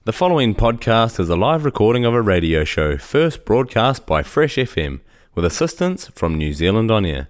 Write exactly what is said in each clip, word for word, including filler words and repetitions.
The following podcast is a live recording of a radio show first broadcast by Fresh F M with assistance from New Zealand On Air.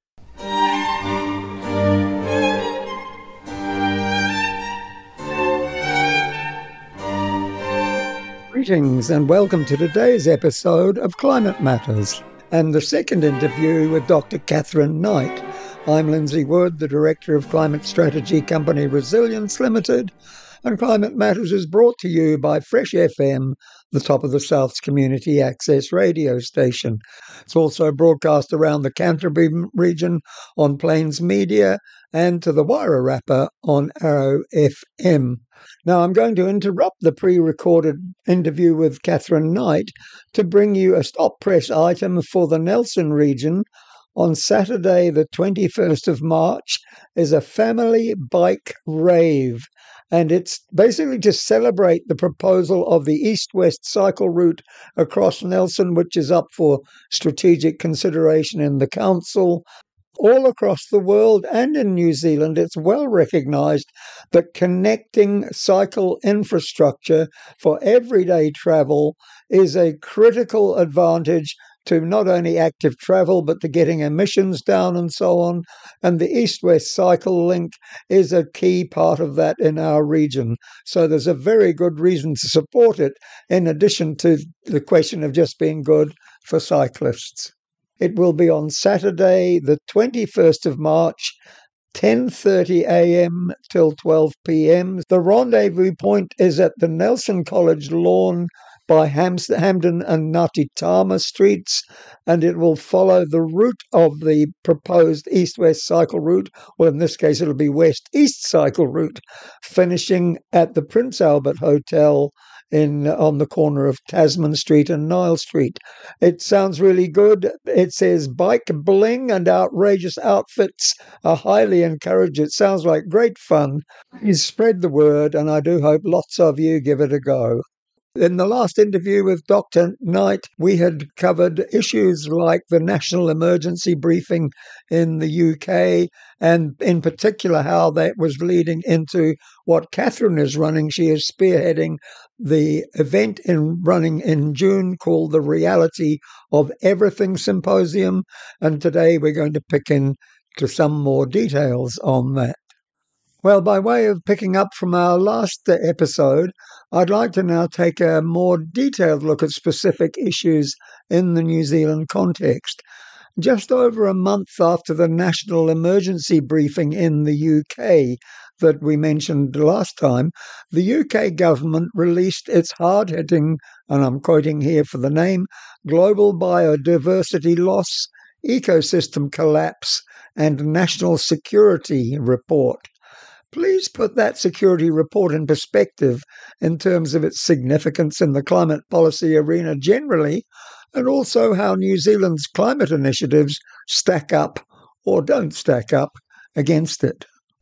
Greetings and welcome to today's episode of Climate Matters and the second interview with Doctor Catherine Knight. I'm Lindsay Wood, the Director of Climate Strategy Company Resilience Limited, and Climate Matters is brought to you by Fresh F M, the top of the South's community access radio station. It's also broadcast around the Canterbury region on Plains Media and to the Wairarapa on Arrow F M. Now, I'm going to interrupt the pre-recorded interview with Catherine Knight to bring you a stop press item for the Nelson region. On Saturday, the twenty-first of March, is a family bike rave. And it's basically to celebrate the proposal of the east-west cycle route across Nelson, which is up for strategic consideration in the council. All across the world and in New Zealand, it's well recognised that connecting cycle infrastructure for everyday travel is a critical advantage to not only active travel, but to getting emissions down and so on. And the east-west cycle link is a key part of that in our region. So there's a very good reason to support it, in addition to the question of just being good for cyclists. It will be on Saturday, the twenty-first of March, ten thirty a.m. till twelve p.m. The rendezvous point is at the Nelson College lawn by Hampden and Ngāti streets, and it will follow the route of the proposed east-west cycle route, well, in this case, it'll be west-east cycle route, finishing at the Prince Albert Hotel in on the corner of Tasman Street and Nile Street. It sounds really good. It says bike bling and outrageous outfits are highly encouraged. It sounds like great fun. Please spread the word, and I do hope lots of you give it a go. In the last interview with Doctor Knight, we had covered issues like the national emergency briefing in the U K, and in particular how that was leading into what Catherine is running. She is spearheading the event in running in June called the Reality of Everything Symposium, and today we're going to pick in to some more details on that. Well, by way of picking up from our last episode, I'd like to now take a more detailed look at specific issues in the New Zealand context. Just over a month after the national emergency briefing in the U K that we mentioned last time, the U K government released its hard-hitting, and I'm quoting here for the name, Global Biodiversity Loss, Ecosystem Collapse, and National Security Report. Please put that security report in perspective in terms of its significance in the climate policy arena generally, and also how New Zealand's climate initiatives stack up or don't stack up against it.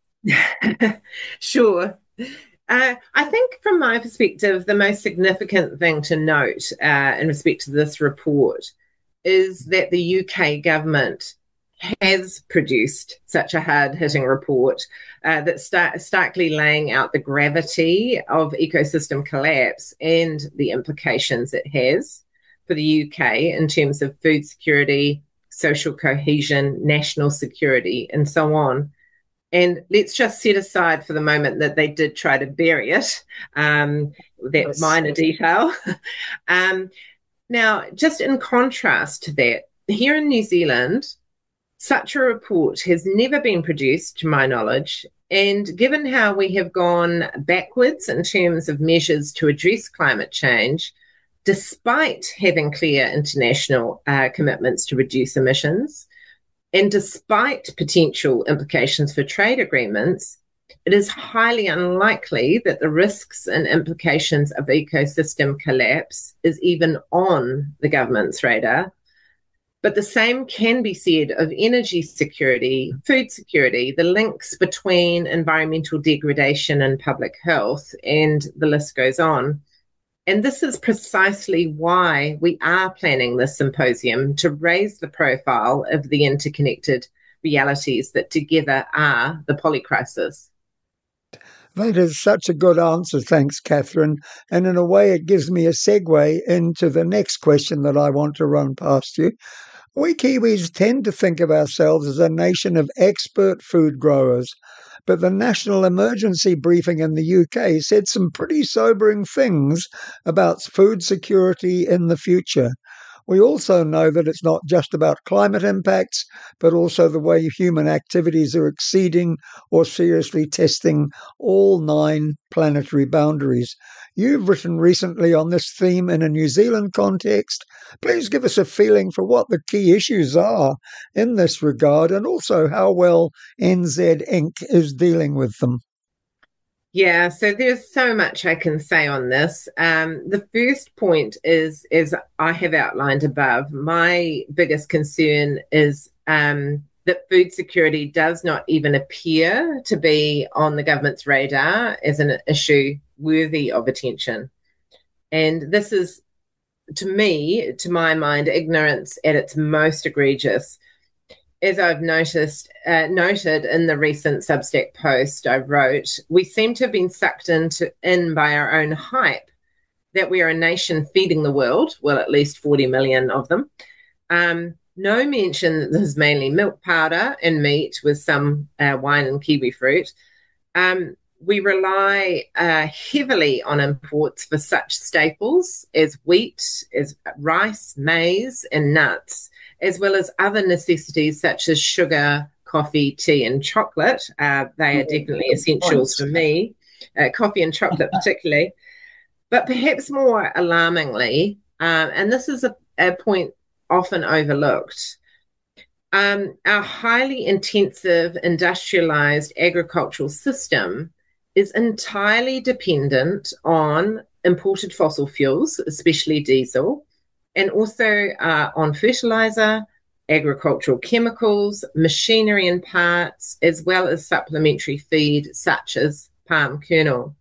Sure. Uh, I think from my perspective, the most significant thing to note uh, in respect to this report is that the U K government has produced such a hard-hitting report uh, that's start, starkly laying out the gravity of ecosystem collapse and the implications it has for the U K in terms of food security, social cohesion, national security, and so on. And let's just set aside for the moment that they did try to bury it, um, that yes. minor detail. um, now, just in contrast to that, here in New Zealand, such a report has never been produced, to my knowledge, and given how we have gone backwards in terms of measures to address climate change, despite having clear international uh, commitments to reduce emissions, and despite potential implications for trade agreements, it is highly unlikely that the risks and implications of ecosystem collapse is even on the government's radar. But the same can be said of energy security, food security, the links between environmental degradation and public health, and the list goes on. And this is precisely why we are planning this symposium, to raise the profile of the interconnected realities that together are the polycrisis. That is such a good answer. Thanks, Catherine. And in a way, it gives me a segue into the next question that I want to run past you. We Kiwis tend to think of ourselves as a nation of expert food growers, but the National Emergency Briefing in the U K said some pretty sobering things about food security in the future. We also know that it's not just about climate impacts, but also the way human activities are exceeding or seriously testing all nine planetary boundaries. You've written recently on this theme in a New Zealand context. Please give us a feeling for what the key issues are in this regard and also how well N Z Incorporated is dealing with them. Yeah, so there's so much I can say on this. Um, the first point is, as I have outlined above, my biggest concern is um, that food security does not even appear to be on the government's radar as an issue worthy of attention. And this is, to me, to my mind, ignorance at its most egregious. As I've noticed, uh, noted in the recent Substack post I wrote, we seem to have been sucked into in by our own hype that we are a nation feeding the world, well, at least forty million of them. Um, no mention that there's mainly milk powder and meat with some uh, wine and kiwi fruit. Um, we rely uh, heavily on imports for such staples as wheat, as rice, maize, and nuts, as well as other necessities such as sugar, coffee, tea, and chocolate. Uh, they are definitely essentials for me, uh, coffee and chocolate particularly. But perhaps more alarmingly, um, and this is a, a point often overlooked, um, our highly intensive industrialized agricultural system is entirely dependent on imported fossil fuels, especially diesel, and also uh, on fertilizer, agricultural chemicals, machinery and parts, as well as supplementary feed such as palm kernel.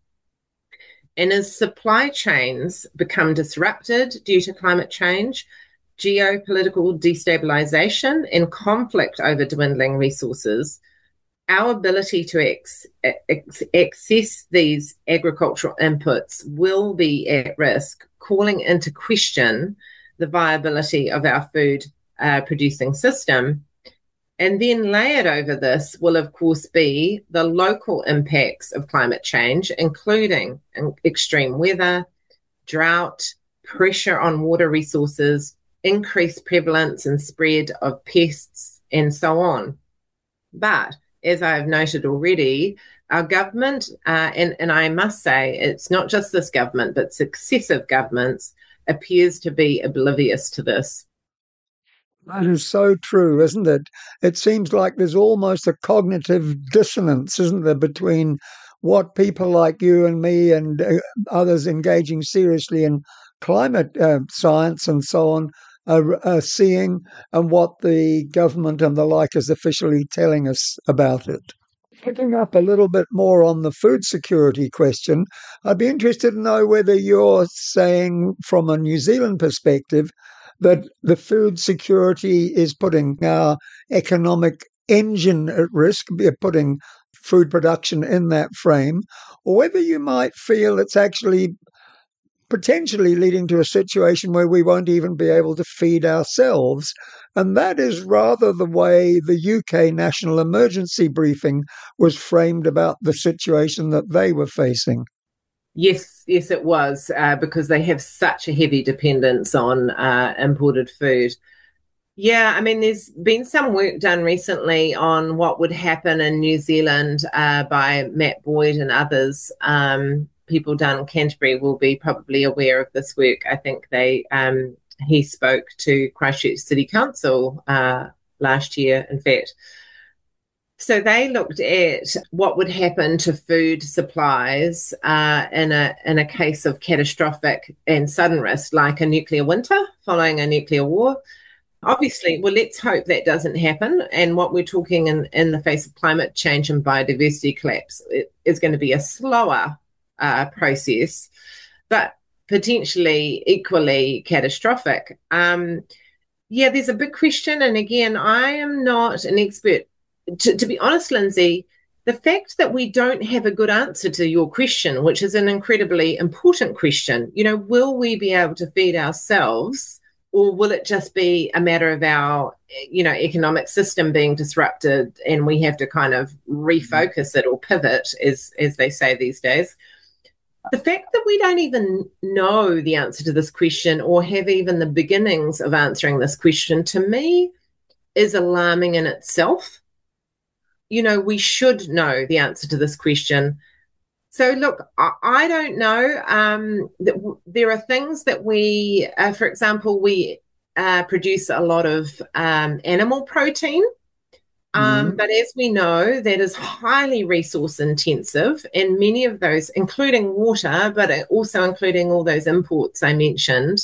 And as supply chains become disrupted due to climate change, geopolitical destabilization, and conflict over dwindling resources, our ability to ex- ex- access these agricultural inputs will be at risk, calling into question the viability of our food uh, producing system. And then layered over this will, of course, be the local impacts of climate change, including extreme weather, drought, pressure on water resources, increased prevalence and spread of pests, and so on. But as I've noted already, our government, uh, and, and I must say, it's not just this government, but successive governments, appears to be oblivious to this. That is so true, isn't it? It seems like there's almost a cognitive dissonance, isn't there, between what people like you and me and uh, others engaging seriously in climate uh, science and so on are, are seeing and what the government and the like is officially telling us about it. Picking up a little bit more on the food security question, I'd be interested to know whether you're saying from a New Zealand perspective that the food security is putting our economic engine at risk, putting food production in that frame, or whether you might feel it's actually potentially leading to a situation where we won't even be able to feed ourselves. And that is rather the way the U K National Emergency Briefing was framed about the situation that they were facing. Yes, yes, it was, uh, because they have such a heavy dependence on uh, imported food. Yeah, I mean, there's been some work done recently on what would happen in New Zealand uh, by Matt Boyd and others. Um, people down in Canterbury will be probably aware of this work. I think they um, he spoke to Christchurch City Council uh, last year, in fact. So they looked at what would happen to food supplies uh, in a in a case of catastrophic and sudden risk, like a nuclear winter following a nuclear war. Obviously, well, let's hope that doesn't happen. And what we're talking in, in the face of climate change and biodiversity collapse it is going to be a slower uh, process, but potentially equally catastrophic. Um, yeah, there's a big question. And again, I am not an expert. To, to be honest, Lindsay, the fact that we don't have a good answer to your question, which is an incredibly important question, you know, will we be able to feed ourselves, or will it just be a matter of our, you know, economic system being disrupted and we have to kind of refocus it or pivot, as, as they say these days? The fact that we don't even know the answer to this question or have even the beginnings of answering this question, to me, is alarming in itself. You know, we should know the answer to this question. So, look, I, I don't know. Um, th- there are things that we, uh, for example, we uh, produce a lot of um, animal protein. Um, mm-hmm. But as we know, that is highly resource intensive, and many of those, including water, but also including all those imports I mentioned,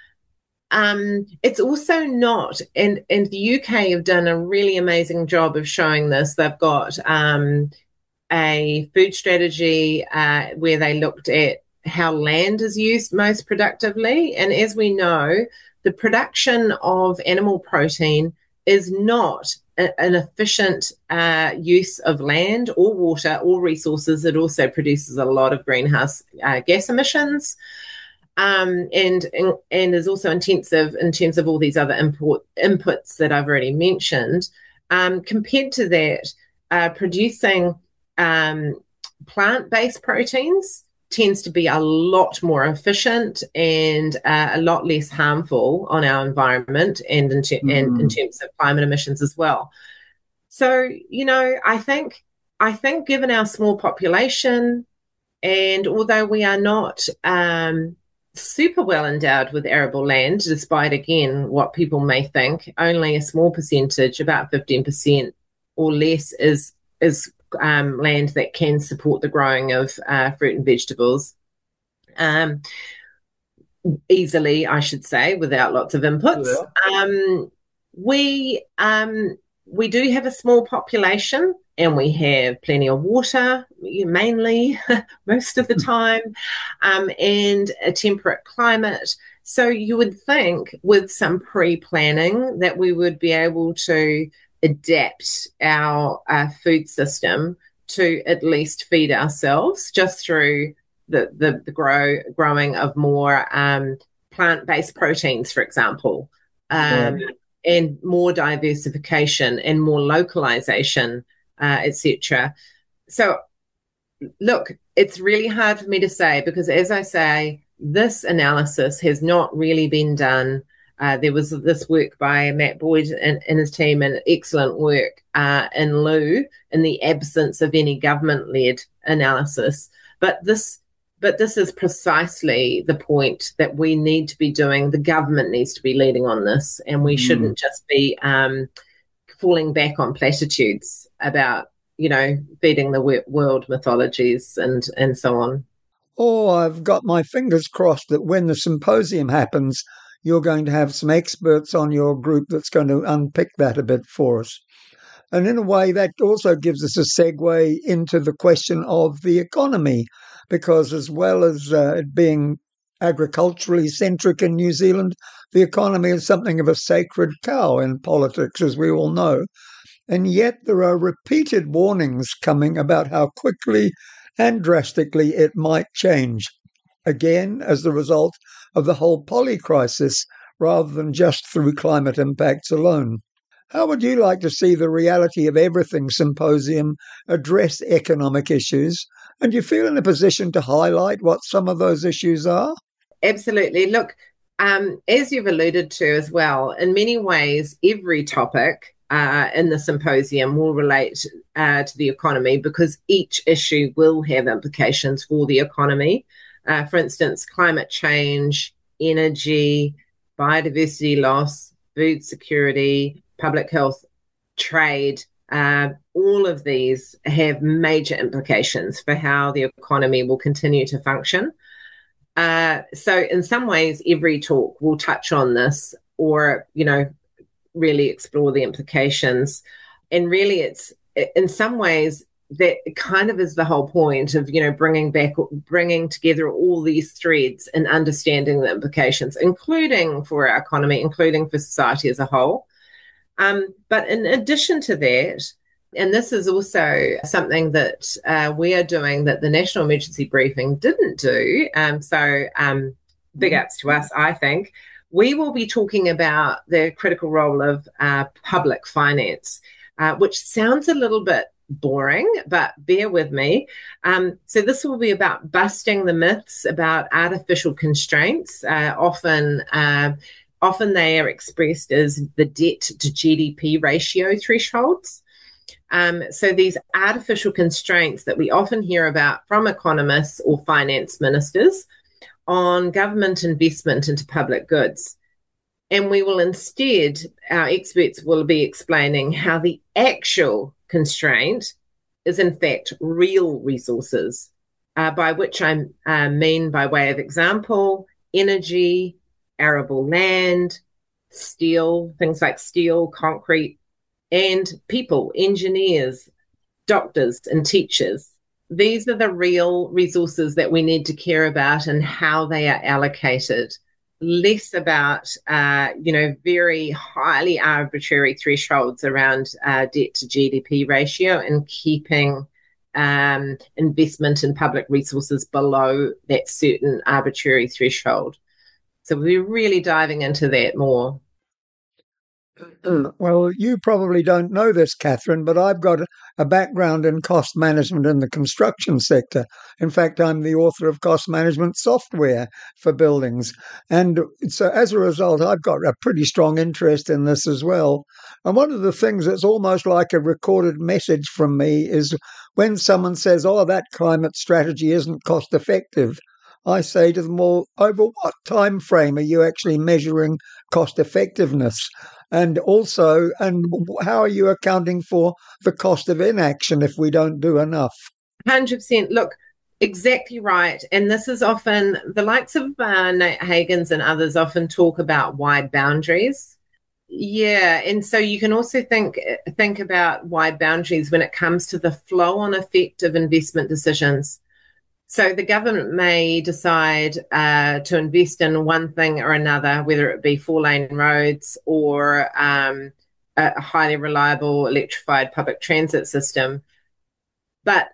um, it's also not, and, and the U K have done a really amazing job of showing this. They've got um, a food strategy uh, where they looked at how land is used most productively. And as we know, the production of animal protein is not an efficient uh, use of land or water or resources. It also produces a lot of greenhouse uh, gas emissions, um, and, and and is also intensive in terms of all these other import inputs that I've already mentioned. Um, compared to that, uh, producing um, plant-based proteins tends to be a lot more efficient and uh, a lot less harmful on our environment and in, ter- mm. and in terms of climate emissions as well. So, you know, I think I think given our small population, and although we are not um, super well endowed with arable land, despite, again, what people may think, only a small percentage, about fifteen percent or less, is is Um, land that can support the growing of uh, fruit and vegetables um, easily, I should say, without lots of inputs. Yeah. Um, we um, we do have a small population, and we have plenty of water, mainly most of the time, um, and a temperate climate. So you would think with some pre-planning that we would be able to adapt our uh, food system to at least feed ourselves just through the the, the grow growing of more um, plant-based proteins, for example, um, yeah. and more diversification and more localization, uh, et cetera. So, look, it's really hard for me to say because, as I say, this analysis has not really been done. Uh, there was this work by Matt Boyd and, and his team, and excellent work uh, in lieu in the absence of any government-led analysis. But this, but this is precisely the point that we need to be doing. The government needs to be leading on this, and we mm. shouldn't just be um, falling back on platitudes about, you know, feeding the world mythologies and and so on. Oh, I've got my fingers crossed that when the symposium happens, you're going to have some experts on your group that's going to unpick that a bit for us. And in a way, that also gives us a segue into the question of the economy, because as well as uh, it being agriculturally centric in New Zealand, the economy is something of a sacred cow in politics, as we all know. And yet there are repeated warnings coming about how quickly and drastically it might change, again, as the result of the whole poly crisis, rather than just through climate impacts alone. How would you like to see the Reality of Everything Symposium address economic issues? And do you feel in a position to highlight what some of those issues are? Absolutely. Look, um, as you've alluded to as well, in many ways, every topic uh, in the symposium will relate uh, to the economy because each issue will have implications for the economy. Uh, for instance, climate change, energy, biodiversity loss, food security, public health, trade, uh, all of these have major implications for how the economy will continue to function. Uh, so in some ways, every talk will touch on this or, you know, really explore the implications. And really, it's in some ways, that kind of is the whole point of, you know, bringing back, bringing together all these threads and understanding the implications, including for our economy, including for society as a whole. Um, but in addition to that, And this is also something that uh, we are doing that the National Emergency Briefing didn't do. Um, so um, big ups to us, I think. We will be talking about the critical role of uh, public finance, uh, which sounds a little bit boring, but bear with me. Um, so this will be about busting the myths about artificial constraints. Uh, often, uh, often they are expressed as the debt to G D P ratio thresholds. Um, so these artificial constraints that we often hear about from economists or finance ministers on government investment into public goods. And we will instead, our experts will be explaining how the actual constraint is in fact real resources, uh, by which I uh, mean, by way of example, energy, arable land, steel, things like steel, concrete, and people, engineers, doctors, and teachers. These are the real resources that we need to care about and how they are allocated, less about, uh, you know, very highly arbitrary thresholds around uh, debt to G D P ratio and keeping um, investment in public resources below that certain arbitrary threshold. So we're really diving into that more. Well, you probably don't know this, Catherine, but I've got a background in cost management in the construction sector. In fact, I'm the author of cost management software for buildings. And so as a result, I've got a pretty strong interest in this as well. And one of the things that's almost like a recorded message from me is when someone says, oh, that climate strategy isn't cost effective, I say to them, well, over what time frame are you actually measuring cost effectiveness? And also, and how are you accounting for the cost of inaction if we don't do enough? one hundred percent. Look, exactly right. And this is often, the likes of uh, Nate Hagens and others often talk about wide boundaries. Yeah, and so you can also think think about wide boundaries when it comes to the flow-on effect of investment decisions. So the government may decide uh, to invest in one thing or another, whether it be four-lane roads or um, a highly reliable electrified public transit system. But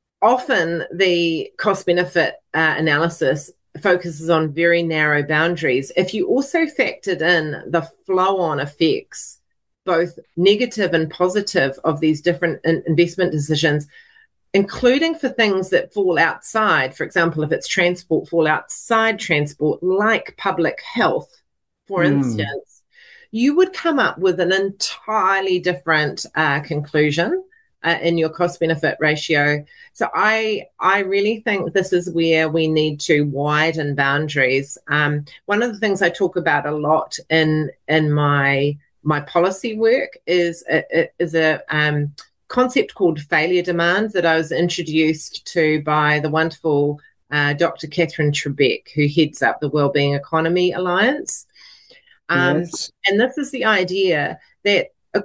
often the cost-benefit uh, analysis focuses on very narrow boundaries. If you also factored in the flow-on effects, both negative and positive, of these different in- investment decisions, including for things that fall outside, for example, if it's transport, fall outside transport, like public health, for mm. instance, you would come up with an entirely different uh, conclusion uh, in your cost-benefit ratio. So I I really think this is where we need to widen boundaries. Um, one of the things I talk about a lot in in my my policy work is a, is a um, concept called failure demand that I was introduced to by the wonderful uh, Doctor Catherine Trebeck, who heads up the Wellbeing Economy Alliance. Um, yes. And this is the idea that uh,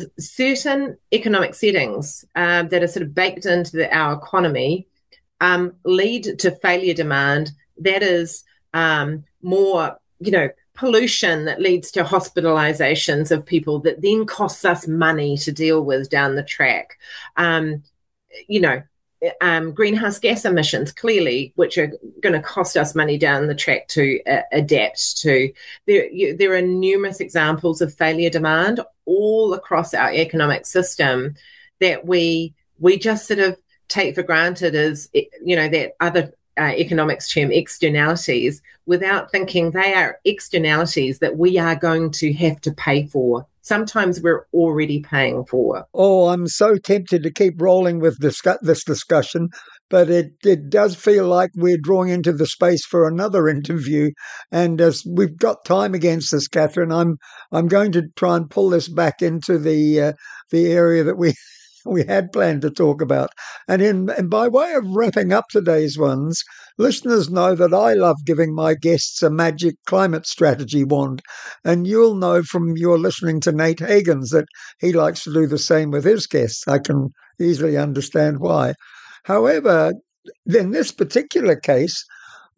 certain economic settings uh, that are sort of baked into the, our economy um, lead to failure demand that is um, more, you know, pollution that leads to hospitalizations of people that then costs us money to deal with down the track. Um, you know, um, greenhouse gas emissions, clearly, which are going to cost us money down the track to uh, adapt to. There, you, there are numerous examples of failure demand all across our economic system that we we just sort of take for granted as, you know, that other Uh, economics term externalities, without thinking they are externalities that we are going to have to pay for. Sometimes we're already paying for. Oh, I'm so tempted to keep rolling with discuss- this discussion, but it, it does feel like we're drawing into the space for another interview. And as we've got time against us, Catherine, I'm I'm going to try and pull this back into the uh, the area that we we had planned to talk about. And in and by way of wrapping up today's ones, listeners know that I love giving my guests a magic climate strategy wand. And you'll know from your listening to Nate Hagens that he likes to do the same with his guests. I can easily understand why. However, in this particular case,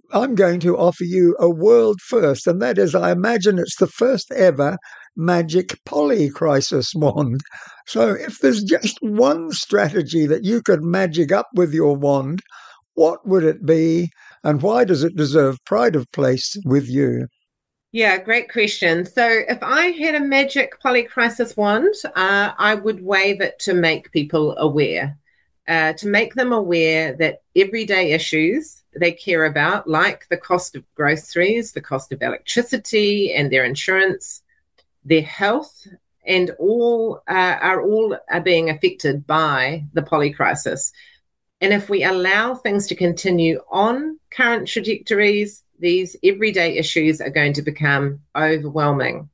I'm going to offer you a world first, and that is, I imagine it's the first ever magic polycrisis wand. So if there's just one strategy that you could magic up with your wand, what would it be, and why does it deserve pride of place with you? Yeah, great question. So if I had a magic polycrisis wand, uh, I would wave it to make people aware. Uh, to make them aware that everyday issues they care about, like the cost of groceries, the cost of electricity and their insurance, their health, and all uh, are all are being affected by the polycrisis. And if we allow things to continue on current trajectories, these everyday issues are going to become overwhelming.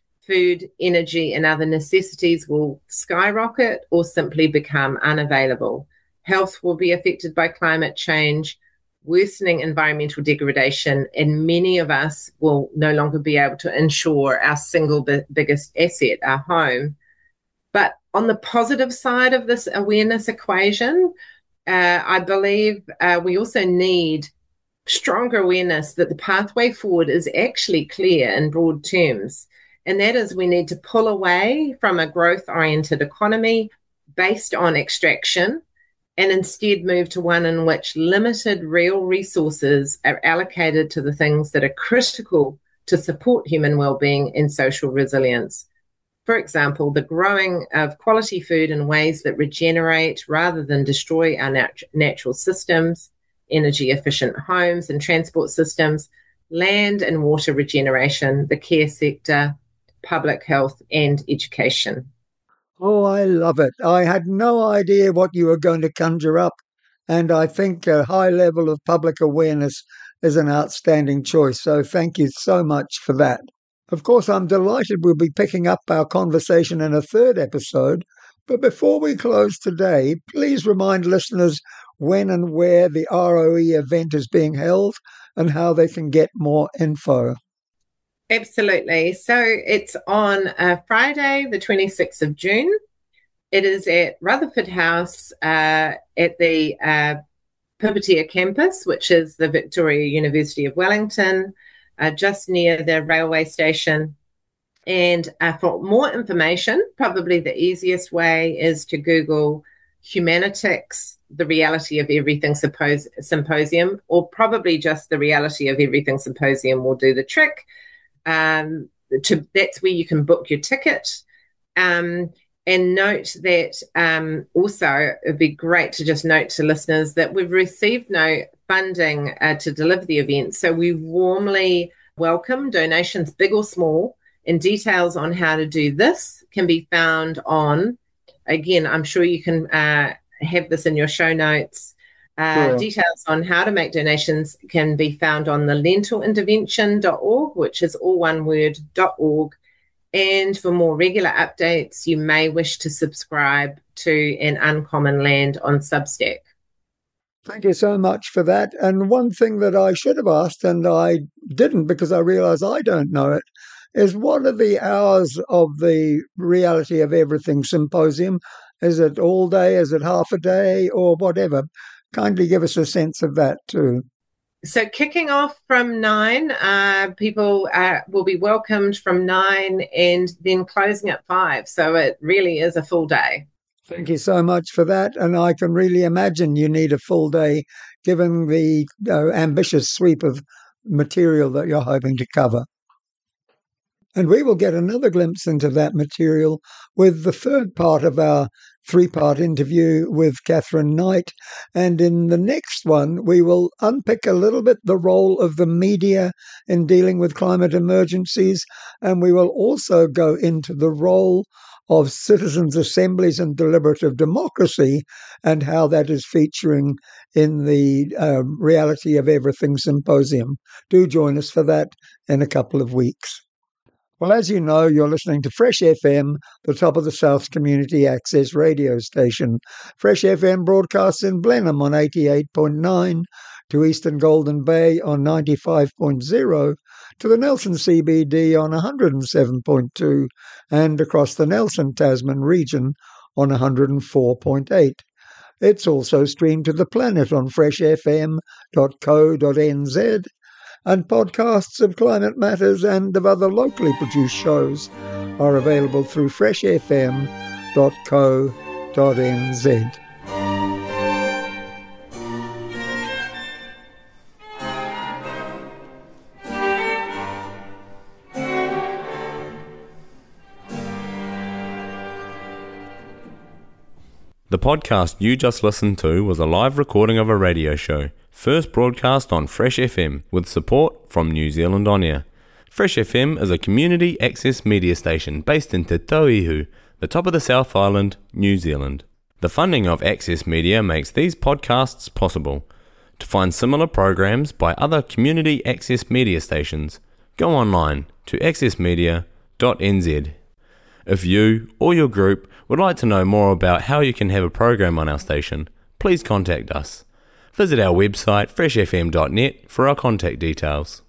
Food, energy, and other necessities will skyrocket or simply become unavailable. Health will be affected by climate change, worsening environmental degradation, and many of us will no longer be able to insure our single bi- biggest asset, our home. But on the positive side of this awareness equation, uh, I believe uh, we also need stronger awareness that the pathway forward is actually clear in broad terms. And that is, we need to pull away from a growth-oriented economy based on extraction and instead move to one in which limited real resources are allocated to the things that are critical to support human well-being and social resilience. For example, the growing of quality food in ways that regenerate rather than destroy our nat- natural systems, energy-efficient homes and transport systems, land and water regeneration, the care sector, public health, and education. Oh, I love it. I had no idea what you were going to conjure up, and I think a high level of public awareness is an outstanding choice. So thank you so much for that. Of course, I'm delighted we'll be picking up our conversation in a third episode. But before we close today, please remind listeners when and where the R O E event is being held and how they can get more info. Absolutely. So it's on uh, Friday, the twenty-sixth of June. It is at Rutherford House uh, at the uh, Pipitea campus, which is the Victoria University of Wellington, uh, just near the railway station. And uh, for more information, probably the easiest way is to Google Humanitix, the Reality of Everything Sympos- Symposium, or probably just the Reality of Everything Symposium will do the trick. Um, to, that's where you can book your ticket. Um, and note that um, also, it'd be great to just note to listeners that we've received no funding uh, to deliver the event. So we warmly welcome donations, big or small, and details on how to do this can be found on, again, I'm sure you can uh, have this in your show notes. Uh, Sure. Details on how to make donations can be found on the lentil intervention dot org, which is all one word, .org. And for more regular updates, you may wish to subscribe to An Uncommon Land on Substack. Thank you so much for that. And one thing that I should have asked, and I didn't because I realise I don't know it, is what are the hours of the Reality of Everything Symposium? Is it all day? Is it half a day or whatever? Kindly give us a sense of that too. So kicking off from nine, uh, people uh, will be welcomed from nine and then closing at five. So it really is a full day. Thank you so much for that. And I can really imagine you need a full day given the uh, ambitious sweep of material that you're hoping to cover. And we will get another glimpse into that material with the third part of our three-part interview with Catherine Knight. And in the next one, we will unpick a little bit the role of the media in dealing with climate emergencies. And we will also go into the role of citizens' assemblies and deliberative democracy and how that is featuring in the uh, Reality of Everything Symposium. Do join us for that in a couple of weeks. Well, as you know, you're listening to Fresh F M, the top of the South's community access radio station. Fresh F M broadcasts in Blenheim on eighty-eight point nine, to Eastern Golden Bay on ninety-five point zero, to the Nelson C B D on one hundred seven point two, and across the Nelson Tasman region on one hundred four point eight. It's also streamed to the planet on fresh f m dot co dot n z, and podcasts of Climate Matters and of other locally produced shows are available through fresh f m dot co dot n z. The podcast you just listened to was a live recording of a radio show, first broadcast on Fresh F M, with support from New Zealand On Air. Fresh F M is a community access media station based in Te Tauihu, the top of the South Island, New Zealand. The funding of Access Media makes these podcasts possible. To find similar programs by other community access media stations, go online to access media dot n z. If you or your group would like to know more about how you can have a program on our station, please contact us. Visit our website fresh f m dot net for our contact details.